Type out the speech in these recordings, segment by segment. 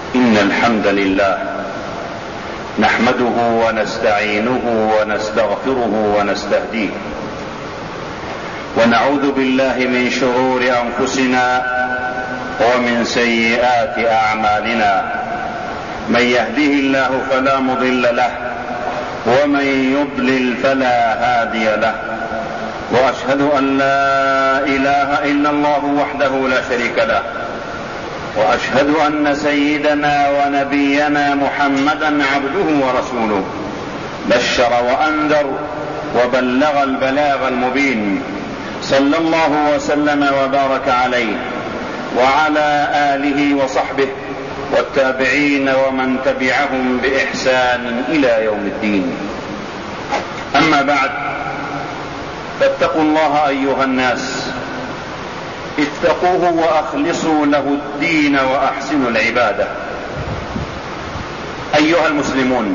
إن الحمد لله نحمده ونستعينه ونستغفره ونستهديه، ونعوذ بالله من شرور أنفسنا ومن سيئات أعمالنا. من يهده الله فلا مضل له، ومن يضلل فلا هادي له، وأشهد أن لا إله إلا الله وحده لا شريك له، وأشهد أن سيدنا ونبينا محمدا عبده ورسوله، بشر وأنذر وبلغ البلاغ المبين، صلى الله وسلم وبارك عليه وعلى آله وصحبه والتابعين ومن تبعهم بإحسان إلى يوم الدين. أما بعد، فاتقوا الله أيها الناس، اتقوه وأخلصوا له الدين وأحسنوا العبادة. أيها المسلمون،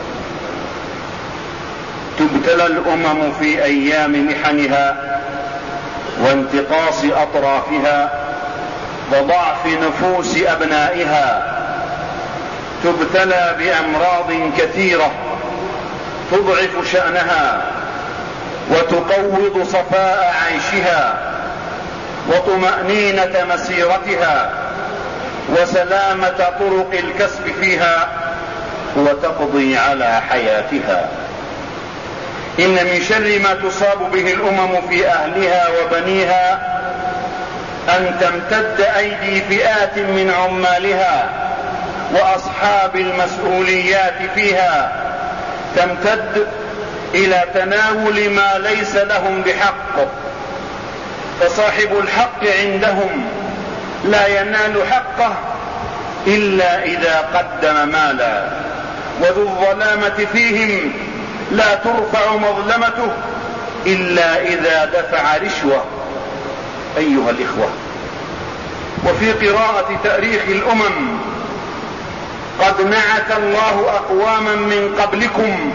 تبتلى الأمم في أيام محنها وانتقاص أطرافها وضعف نفوس أبنائها، تبتلى بأمراض كثيرة تضعف شأنها وتقوض صفاء عيشها وطمأنينة مسيرتها وسلامة طرق الكسب فيها، وتقضي على حياتها. إن من شر ما تصاب به الأمم في أهلها وبنيها أن تمتد أيدي فئات من عمالها وأصحاب المسؤوليات فيها، تمتد إلى تناول ما ليس لهم بحق، فصاحب الحق عندهم لا ينال حقه إلا إذا قدم مالا، وذو الظلامة فيهم لا ترفع مظلمته إلا إذا دفع رشوة. أيها الإخوة، وفي قراءة تاريخ الأمم قد نعت الله أقواما من قبلكم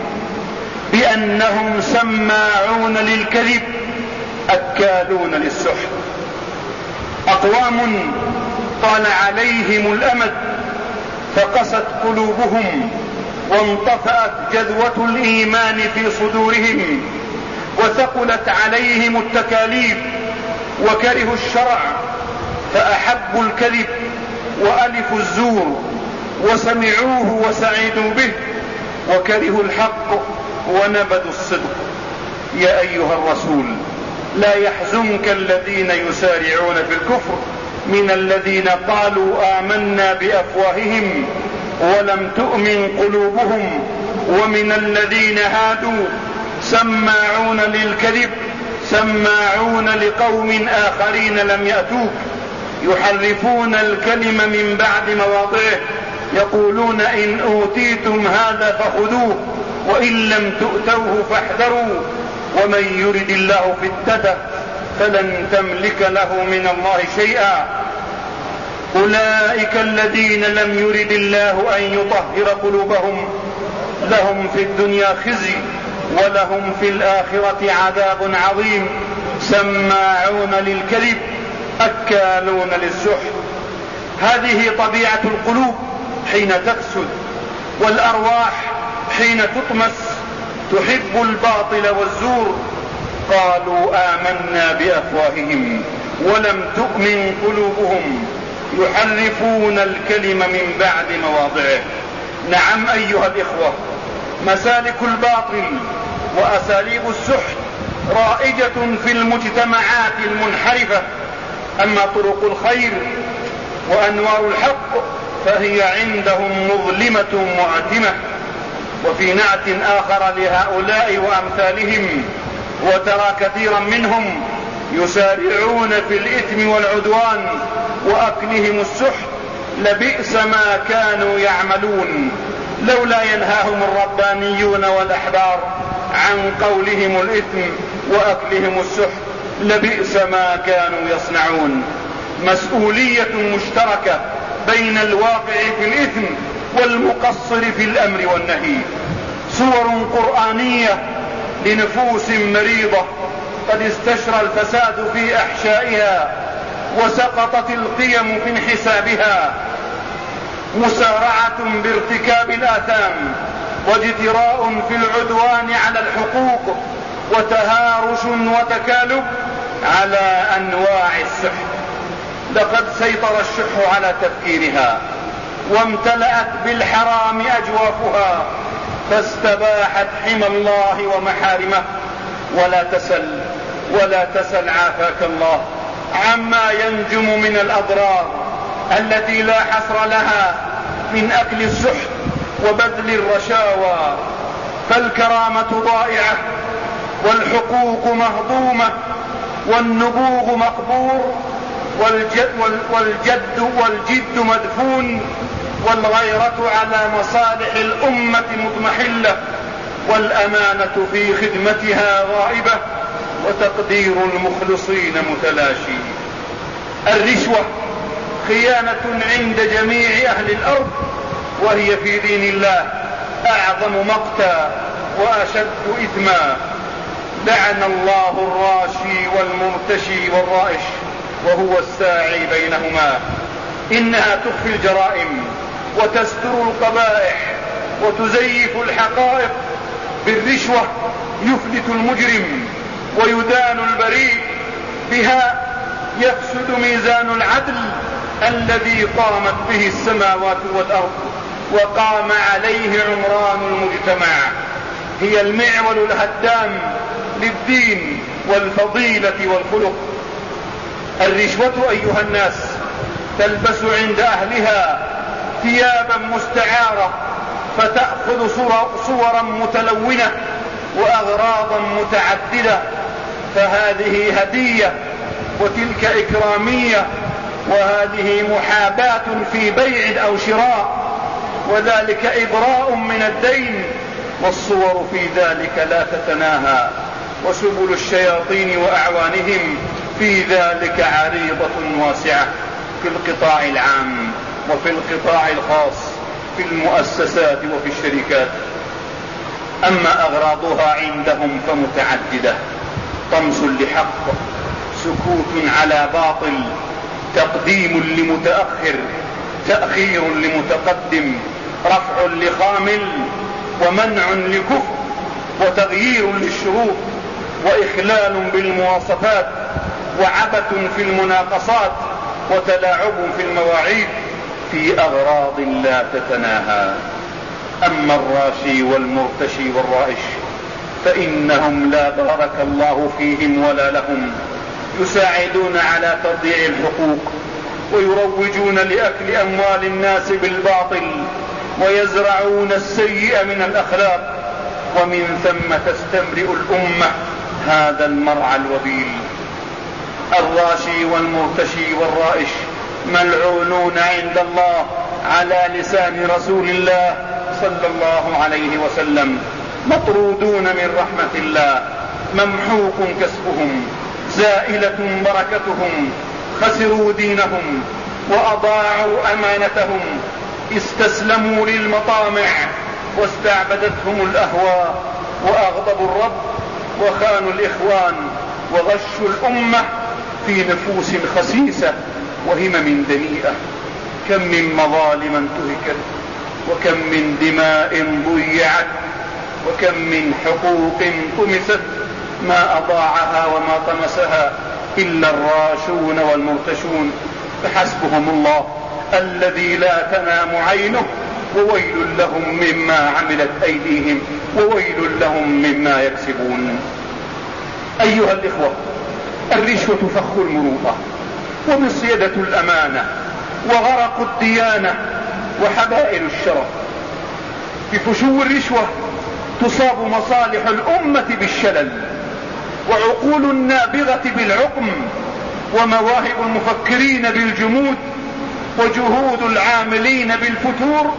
بأنهم سماعون للكذب أكالون للسحت، أقوام طال عليهم الأمد فقست قلوبهم وانطفأت جذوة الإيمان في صدورهم وثقلت عليهم التكاليف وكرهوا الشرع فأحبوا الكذب وألفوا الزور وسمعوه وسعدوا به، وكرهوا الحق ونبذوا الصدق. يا أيها الرسول، لا يحزنك الذين يسارعون في الكفر من الذين قالوا آمنا بأفواههم ولم تؤمن قلوبهم، ومن الذين هادوا سماعون للكذب سماعون لقوم آخرين لم يأتوك، يحرفون الكلم من بعد مواضعه، يقولون إن أوتيتم هذا فخذوه وإن لم تؤتوه فاحذروا، ومن يرد الله فتنته فلن تملك له من الله شيئا. أولئك الذين لم يرد الله أن يطهر قلوبهم، لهم في الدنيا خزي ولهم في الآخرة عذاب عظيم، سماعون للكذب أكالون للسحت. هذه طبيعة القلوب حين تفسد، والأرواح حين تطمس، تحب الباطل والزور. قالوا آمنا بأفواههم ولم تؤمن قلوبهم، يحرفون الكلم من بعد مواضعه. نعم أيها الإخوة، مسالك الباطل وأساليب السحت رائجة في المجتمعات المنحرفة، أما طرق الخير وأنوار الحق فهي عندهم مظلمة معتمة. وفي نعت آخر لهؤلاء وأمثالهم، وترى كثيرا منهم يسارعون في الإثم والعدوان وأكلهم السحت، لبئس ما كانوا يعملون، لولا ينهاهم الربانيون والأحبار عن قولهم الإثم وأكلهم السحت، لبئس ما كانوا يصنعون. مسؤولية مشتركة بين الواقع في الإثم والمقصر في الأمر والنهي. صور قرآنية لنفوس مريضة قد استشرى الفساد في أحشائها وسقطت القيم في انحسابها، مسارعة بارتكاب الآثام، واجتراء في العدوان على الحقوق، وتهارش وتكالب على أنواع السحت. لقد سيطر الشح على تفكيرها، وامتلأت بالحرام أجوافها، فاستباحت حمى الله ومحارمه. ولا تسل عافاك الله عما ينجم من الأضرار التي لا حصر لها من أكل السحت وبذل الرشاوى. فالكرامة ضائعة، والحقوق مهضومة، والنبوغ مقبور، والجد مدفون، والغيرة على مصالح الأمة مضمحلة، والأمانة في خدمتها غائبة، وتقدير المخلصين متلاشي. الرشوة خيانة عند جميع أهل الأرض، وهي في دين الله أعظم مقتا وأشد إثما. لعن الله الراشي والمرتشي والرائش وهو الساعي بينهما. إنها تخفي الجرائم وتستر القبائح وتزيف الحقائق. بالرشوة يفلت المجرم ويدان البريء، بها يفسد ميزان العدل الذي قامت به السماوات والأرض وقام عليه عمران المجتمع. هي المعول الهدام للدين والفضيلة والخلق. الرشوة أيها الناس تلبس عند أهلها ثيابا مستعارة، فتأخذ صورا متلونة وأغراضا متعددة، فهذه هدية وتلك إكرامية، وهذه محاباة في بيع أو شراء، وذلك إبراء من الدين. والصور في ذلك لا تتناهى، وسبل الشياطين وأعوانهم في ذلك عريضة واسعة، في القطاع العام وفي القطاع الخاص، في المؤسسات وفي الشركات. أما أغراضها عندهم فمتعددة: طمس لحق، سكوت على باطل، تقديم لمتأخر، تأخير لمتقدم، رفع لخامل، ومنع لكفر، وتغيير للشروط، وإخلال بالمواصفات، وعبث في المناقصات، وتلاعب في المواعيد، في أغراض لا تتناهى. أما الراشي والمرتشي والرائش فإنهم لا بارك الله فيهم ولا لهم، يساعدون على تضييع الحقوق، ويروجون لأكل أموال الناس بالباطل، ويزرعون السيء من الأخلاق، ومن ثم تستمرئ الأمة هذا المرعى الوبيل. الراشي والمرتشي والرائش ملعونون عند الله على لسان رسول الله صلى الله عليه وسلم، مطرودون من رحمة الله، ممحوق كسبهم، زائلة بركتهم، خسروا دينهم وأضاعوا أمانتهم، استسلموا للمطامع واستعبدتهم الأهواء، وأغضبوا الرب وخانوا الإخوان، وغشوا الأمة في نفوس خسيسة وهمم دنيئة. كم من مظالم انتهكت، وكم من دماء ضيعت، وكم من حقوق طمست، ما أضاعها وما طمسها إلا الراشون والمرتشون، فحسبهم الله الذي لا تنام عينه، وويل لهم مما عملت أيديهم، وويل لهم مما يكسبون. أيها الإخوة، الرشوة فخ المروءة، ومصيدة الأمانة، وغرق الديانة، وحبائل الشرف. بفشو الرشوة تصاب مصالح الأمة بالشلل، وعقول النابغة بالعقم، ومواهب المفكرين بالجمود، وجهود العاملين بالفتور،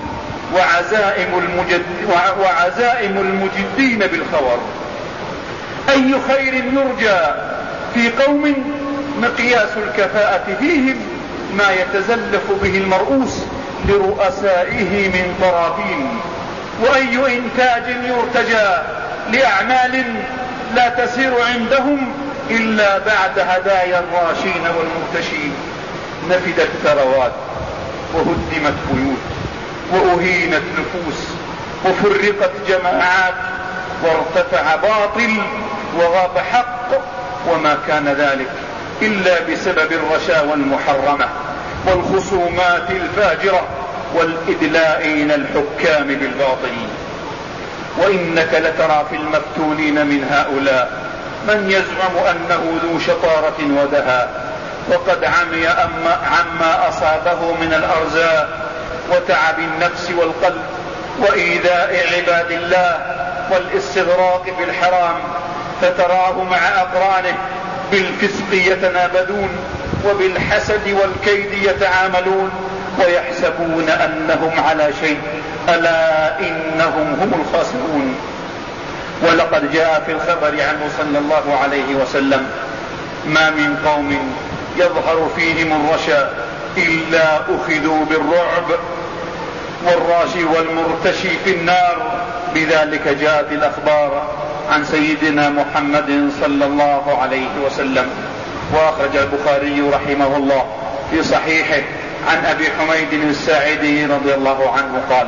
وعزائم المجدين بالخور. أي خير يرجى في قوم مقياس الكفاءة فيهم ما يتزلف به المرؤوس لرؤسائه من طرافين، وأي إنتاج يرتجى لأعمال لا تسير عندهم إلا بعد هدايا الراشين والمرتشين. نفدت ثروات، وهدمت بيوت، وأهينت نفوس وفرقت جماعات وارتفع باطل وغاب حق، وما كان ذلك إلا بسبب الرشاوى المحرمة والخصومات الفاجرة والإدلاء إلى الحكام بالباطل. وإنك لترى في المفتونين من هؤلاء من يزعم أنه ذو شطارة ودهاء، وقد عمي عما أصابه من الأرزاق وتعب النفس والقلب وإيذاء عباد الله والاستغراق في الحرام، فتراه مع أقرانه بالفسق يتنابذون وبالحسد والكيد يتعاملون ويحسبون أنهم على شيء، ألا إنهم هم الخاسرون. ولقد جاء في الخبر عنه صلى الله عليه وسلم: ما من قوم يظهر فيهم الرشا إلا أخذوا بالرعب، والراشي والمرتشي في النار. بذلك جاءت الأخبار عن سيدنا محمد صلى الله عليه وسلم. وأخرج البخاري رحمه الله في صحيحه عن أبي حميد الساعدي رضي الله عنه قال: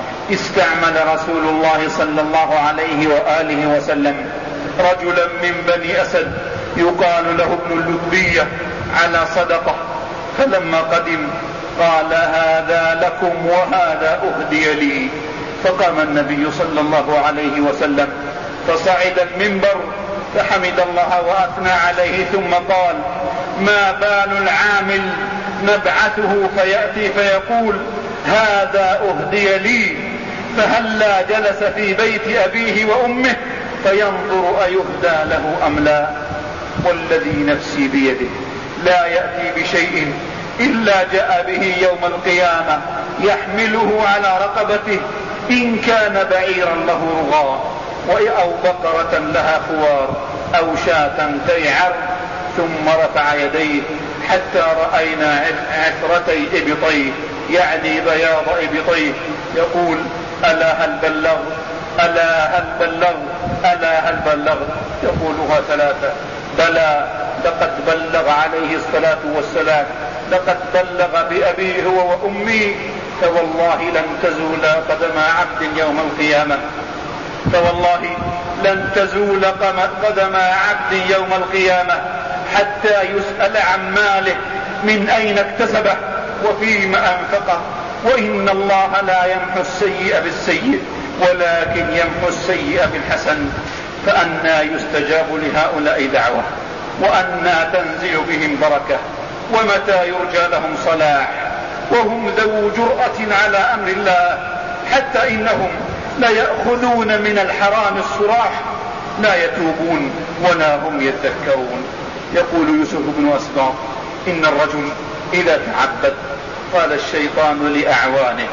استعمل رسول الله صلى الله عليه وآله وسلم رجلا من بني أسد يقال له ابن اللبية على صدقة، فلما قدم قال: هذا لكم وهذا أهدي لي. فقام النبي صلى الله عليه وسلم فصعد المنبر فحمد الله وأثنى عليه، ثم قال: ما بال العامل نبعثه فيأتي فيقول: هذا أهدي لي، فهلا جلس في بيت أبيه وأمه فينظر أيهدى له أم لا. والذي نفسي بيده لا يأتي بشيء إلا جاء به يوم القيامة يحمله على رقبته، إن كان بعيرا له رغاء أو بقرة لها خوار أو شاة تيعر، ثم رفع يديه حتى رأينا عثرتي إبطيه، يعني بياض إبطيه، يقول: ألا هل بلغ، ألا هل بلغ، ألا هل بلغ، يقولها ثلاثة: بلى، لقد بلغ عليه الصلاة والسلام، لقد بلغ بأبيه وأمي، فوالله لن تزول قدم عبد يوم القيامة، فوالله لن تزول قدم عبد يوم القيامة حتى يسأل عن ماله من أين اكتسبه وفيما أنفقه، وإن الله لا يمحو السيء بالسيء ولكن يمحو السيء بالحسن. فأنى يستجاب لهؤلاء دعوة، وأنى تنزل بهم بركة، ومتى يرجى لهم صلاح، وهم ذو جرأة على أمر الله، حتى إنهم لا يأخذون من الحرام الصراح، لا يتوبون ولا هم يذكرون. يقول يوسف بن أسباط: إن الرجل إذا تعبد قال الشيطان لأعوانه: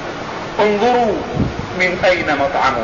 انظروا من أين مطعمه،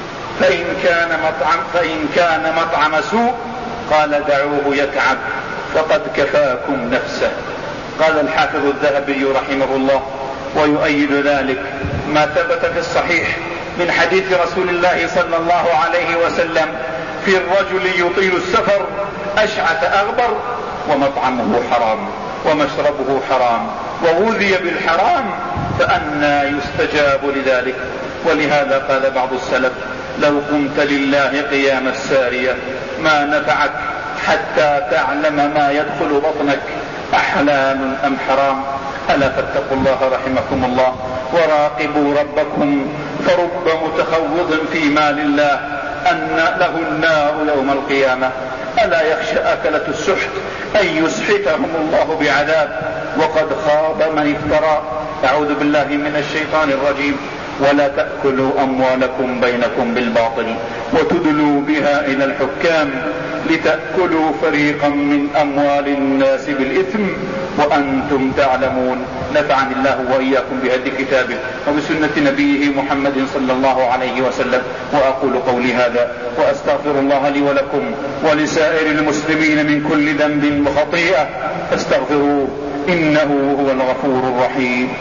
فإن كان مطعم سوء قال دعوه يتعب فقد كفاكم نفسه. قال الحافظ الذهبي رحمه الله: ويؤيد ذلك ما ثبت في الصحيح من حديث رسول الله صلى الله عليه وسلم في الرجل يطيل السفر أشعث أغبر ومطعمه حرام ومشربه حرام وغذي بالحرام، فأنى يستجاب لذلك. ولهذا قال بعض السلف: لو قمت لله قيام السارية ما نفعك حتى تعلم ما يدخل بطنك أحلال أم حرام. ألا فاتقوا الله رحمكم الله، وراقبوا ربكم، فرب متخوض في مال الله أن له النار يوم القيامة. ألا يخشى أكلة السحت أن يسحتهم الله بعذاب، وقد خاب من افترى. أعوذ بالله من الشيطان الرجيم. ولا تأكلوا أموالكم بينكم بالباطل وتدلوا بها إلى الحكام لتأكلوا فريقا من أموال الناس بالإثم وأنتم تعلمون. نفعني الله وإياكم بهدي كتابه وبسنة نبيه محمد صلى الله عليه وسلم. وأقول قولي هذا وأستغفر الله لي ولكم ولسائر المسلمين من كل ذنب وخطيئة، فاستغفروه إنه هو الغفور الرحيم.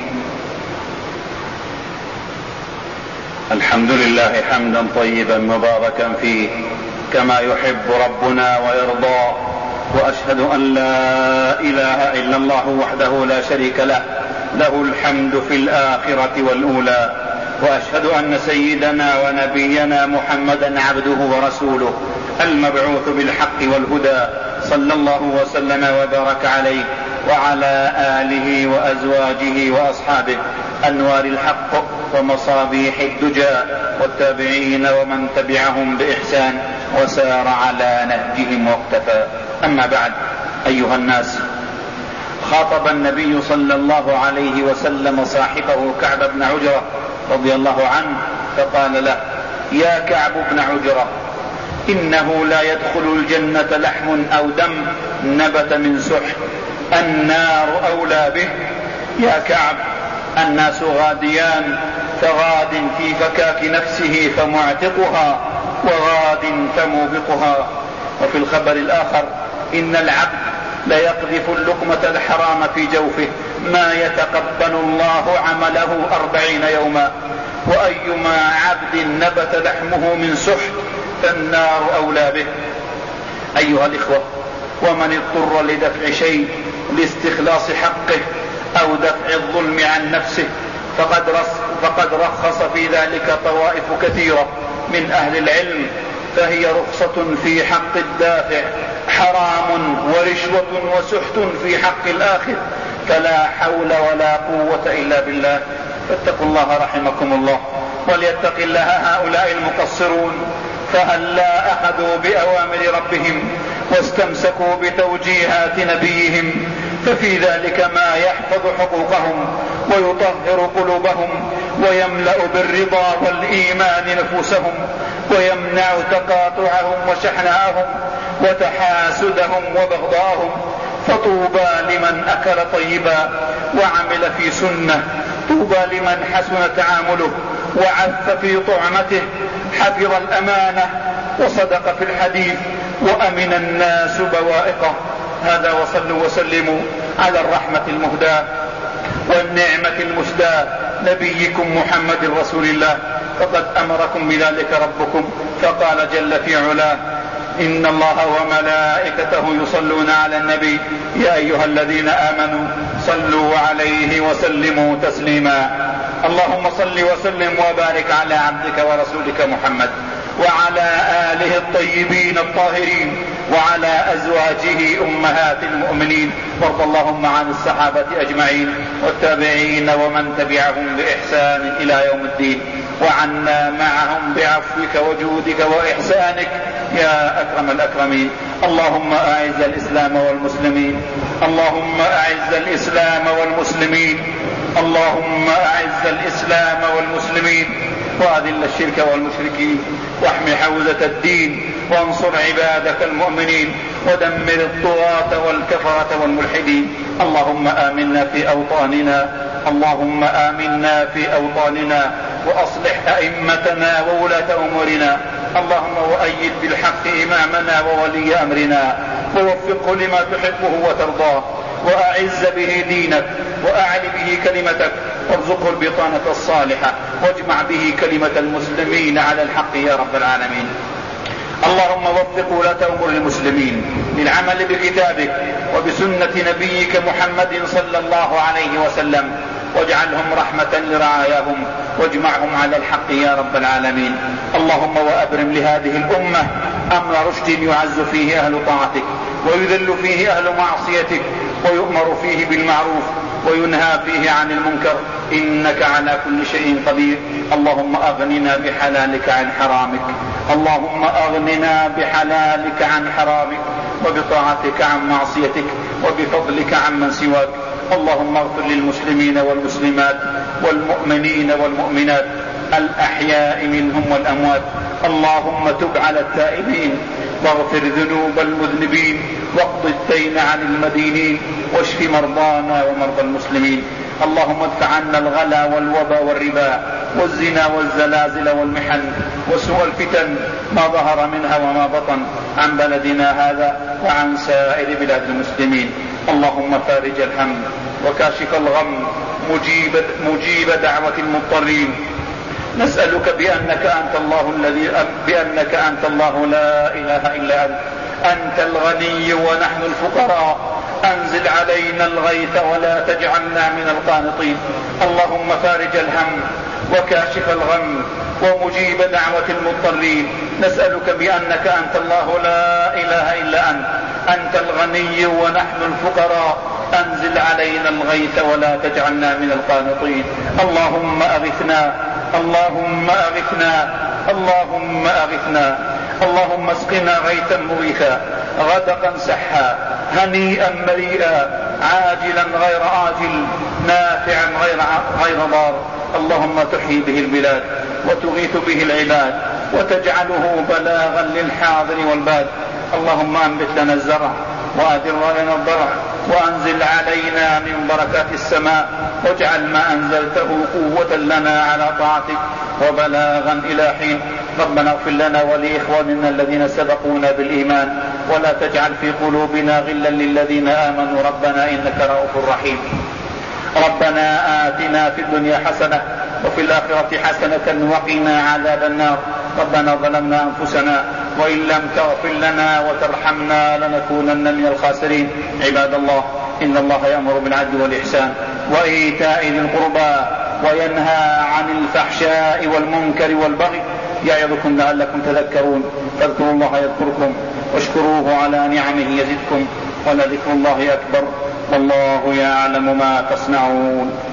الحمد لله حمدا طيبا مباركا فيه كما يحب ربنا ويرضى، وأشهد أن لا إله إلا الله وحده لا شريك له له الحمد في الآخرة والأولى. وأشهد أن سيدنا ونبينا محمدا عبده ورسوله المبعوث بالحق والهدى، صلى الله وسلم وبارك عليه وعلى آله وأزواجه وأصحابه أنوار الحق ومصابيح الدجى، والتابعين ومن تبعهم بإحسان وسار على نهجهم واقتفى. أما بعد، أيها الناس، خاطب النبي صلى الله عليه وسلم صاحبه كعب بن عجرة رضي الله عنه فقال له: يا كعب بن عجرة، إنه لا يدخل الجنة لحم أو دم نبت من سحت، النار أولى به. يا كعب، الناس غاديان، فغاد في فكاك نفسه فمعتقها، وغاد فموبقها. وفي الخبر الآخر: إن العبد ليقذف اللقمة الحرام في جوفه ما يتقبل الله عمله 40 يوما، وأيما عبد نبت لحمه من سحت فالنار أولى به. أيها الإخوة، ومن اضطر لدفع شيء لاستخلاص حقه أو دفع الظلم عن نفسه فقد رخص في ذلك طوائف كثيرة من أهل العلم، فهي رخصة في حق الدافع حرام ورشوة وسحت في حق الآخر، فلا حول ولا قوة إلا بالله. فاتقوا الله رحمكم الله، وليتق الله هؤلاء المقصرون، فهلا أخذوا بأوامر ربهم واستمسكوا بتوجيهات نبيهم، ففي ذلك ما يحفظ حقوقهم ويطهر قلوبهم ويملأ بالرضا والإيمان نفوسهم، ويمنع تقاطعهم وشحناءهم وتحاسدهم وبغضاءهم. فطوبى لمن أكل طيبا وعمل في سنة، طوبى لمن حسن تعامله وعف في طعمته، حفظ الأمانة وصدق في الحديث، وأمن الناس بوائقه. هذا، وصلوا وسلموا على الرحمة المهداة والنعمة المسداة نبيكم محمد رسول الله، فقد أمركم بذلك ربكم، فقال جل في علاه: إن الله وملائكته يصلون على النبي يا أيها الذين آمنوا صلوا عليه وسلموا تسليما. اللهم صل وسلم وبارك على عبدك ورسولك محمد وعلى آله الطيبين الطاهرين وعلى أزواجه أمهات المؤمنين، وارض اللهم عن الصحابة أجمعين والتابعين ومن تبعهم بإحسان إلى يوم الدين، وعنا معهم بعفوك وجودك وإحسانك يا أكرم الأكرمين. اللهم أعز الإسلام والمسلمين، اللهم أعز الإسلام والمسلمين، اللهم أعز الإسلام والمسلمين، وأذل الشرك والمشركين، واحمي حوزة الدين، وانصر عبادك المؤمنين، ودمر الطغاة والكفرة والملحدين. اللهم آمنا في أوطاننا، اللهم آمنا في أوطاننا، وأصلح أئمتنا وولاة أمورنا. اللهم وأيد بالحق إمامنا وولي أمرنا، ووفقه لما تحبه وترضاه، وأعز به دينك، وأعل به كلمتك، وارزقه البطانة الصالحة، واجمع به كلمة المسلمين على الحق يا رب العالمين. اللهم وفق ولاة أمور المسلمين للعمل بكتابك وبسنة نبيك محمد صلى الله عليه وسلم، واجعلهم رحمة لرعاياهم، واجمعهم على الحق يا رب العالمين. اللهم وأبرم لهذه الأمة أمر رشد يعز فيه أهل طاعتك، ويذل فيه أهل معصيتك، ويؤمر فيه بالمعروف وينهى فيه عن المنكر، إنك على كل شيء قدير. اللهم أغننا بحلالك عن حرامك، اللهم أغننا بحلالك عن حرامك، وبطاعتك عن معصيتك، وبفضلك عن من سواك. اللهم اغفر للمسلمين والمسلمات والمؤمنين والمؤمنات الأحياء منهم والأموات. اللهم تب على التائبين، واغفر ذنوب المذنبين، واقض الدين عن المدينين، واشف مرضانا ومرضى المسلمين. اللهم ادفع عنا الغلا والوبا والربا والزنا والزلازل والمحن وسوء الفتن ما ظهر منها وما بطن عن بلدنا هذا وعن سائر بلاد المسلمين. اللهم فارج الهم وكاشف الغم، مجيب دعوة المضطرين، نسألك بأنك أنت الله لا إله إلا أنت الغني ونحن الفقراء، أنزل علينا الغيث ولا تجعلنا من القانطين. اللهم فارج الهم وكاشف الغم ومجيب دعوة المضطرين، نسألك بأنك أنت الله لا إله إلا أنت الغني ونحن الفقراء، أنزل علينا الغيث ولا تجعلنا من القانطين. اللهم أغثنا، اللهم أغثنا، اللهم أغثنا. اللهم اسقنا غيثا مغيثا غدقا سحا هنيئا مريئا عاجلا غير آجل نافعا غير ضار. اللهم تحيي به البلاد وتغيث به العباد وتجعله بلاغا للحاضر والباد. اللهم أنبت لنا الزرع وأدر لنا الضرع وأنزل علينا من بركات السماء، واجعل ما أنزلته قوة لنا على طاعتك وبلاغا إلى حين. ربنا اغفر لنا ولإخواننا الذين سبقونا بالإيمان ولا تجعل في قلوبنا غلا للذين آمنوا ربنا إنك رؤوف رحيم. ربنا آتنا في الدنيا حسنة وفي الآخرة حسنة وقنا عذاب النار. ربنا ظلمنا أنفسنا وإن لم تغفر لنا وترحمنا لنكونن من الخاسرين. عباد الله، إن الله يأمر بالعدل والإحسان وإيتاء ذي القربى وينهى عن الفحشاء والمنكر والبغي يعظكم لعلكم تذكرون. فاذكروا الله يذكركم واشكروه على نعمه يزدكم ولذكر الله أكبر والله يعلم ما تصنعون.